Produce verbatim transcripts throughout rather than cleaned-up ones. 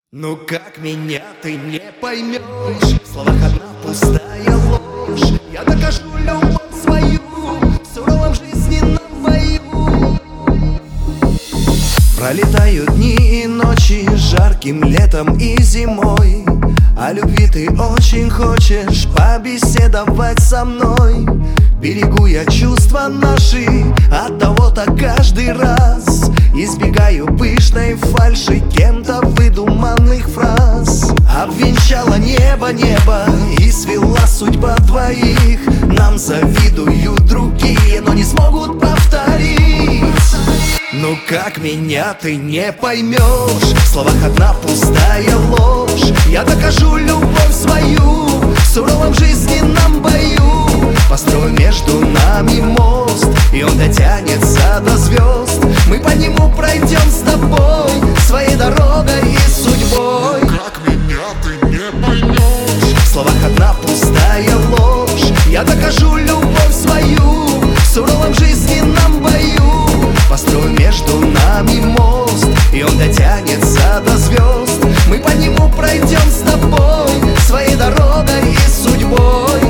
Ну как меня ты не поймешь? В словах одна пустая ложь. Я докажу любовь свою в суровом жизненном бою. Пролетают дни и ночи жарким летом и зимой. О любви ты очень хочешь побеседовать со мной. Берегу я чувства наши, оттого так каждый раз избегаю пышной фальши кем-то выдуманных фраз. Обвенчала небо, небо и свела судьба двоих. Нам завидуют другие, но не смогут повторить. Ну как меня ты не поймешь? В словах одна пустая ложь. Я докажу любовь свою в суровом жизненном бою. Построю между нами мост, и он дотянется до звезд. Мы по нему пройдем с тобой своей дорогой и судьбой. Ну как меня ты не поймешь? В словах одна пустая ложь. Я докажу любовь свою в суровом жизненном бою. Построю между нами мост, и он дотянется до звезд. Мы по нему пройдем с тобой своей дорогой и судьбой.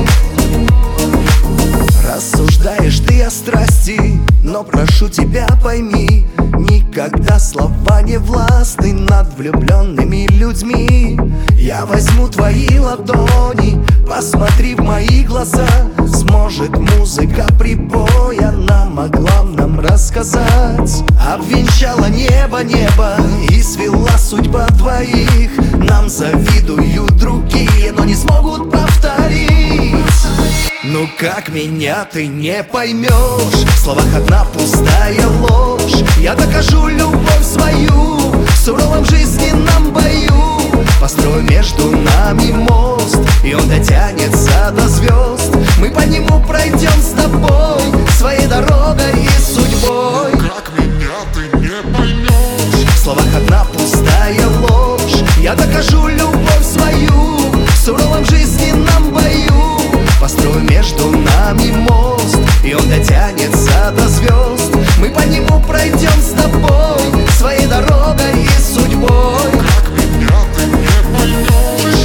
Рассуждаешь ты о страсти, но прошу тебя пойми, никогда слова не властны над влюбленными людьми. Я возьму твои ладони, посмотри в мои глаза. Сможет музыка прибоя нам о главном рассказать. Обвенчала небо, небо и свела судьба двоих. Нам завидуют другие, но не смогут повторить. Ну как меня ты не поймешь? В словах одна пустая ложь. Я докажу любовь свою в суровом жизненном бою. Построю между нами мост, и он дотянется до звезд. Мы по нему пройдем с тобой своей дорогой и судьбой. Ну как меня ты не поймешь? В словах одна пустая ложь. Я докажу любовь свою в суровом жизненном бою. Построю между нами мост, и он дотянется до звезд. Мы по нему пройдем с тобой своей дорогой и судьбой. Как меня ты не поймешь?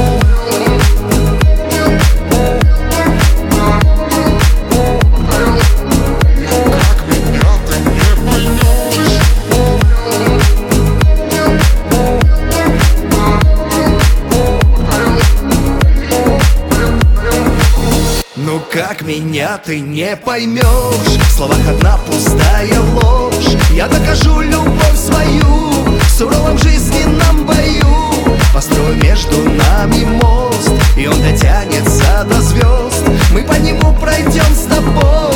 Как меня ты не поймешь? Ну как меня ты не поймешь? В словах одна пустая ложь. Я докажу любовь свою в суровом жизненном бою. Построю между нами мост, и он дотянется до звезд. Мы по нему пройдем с тобой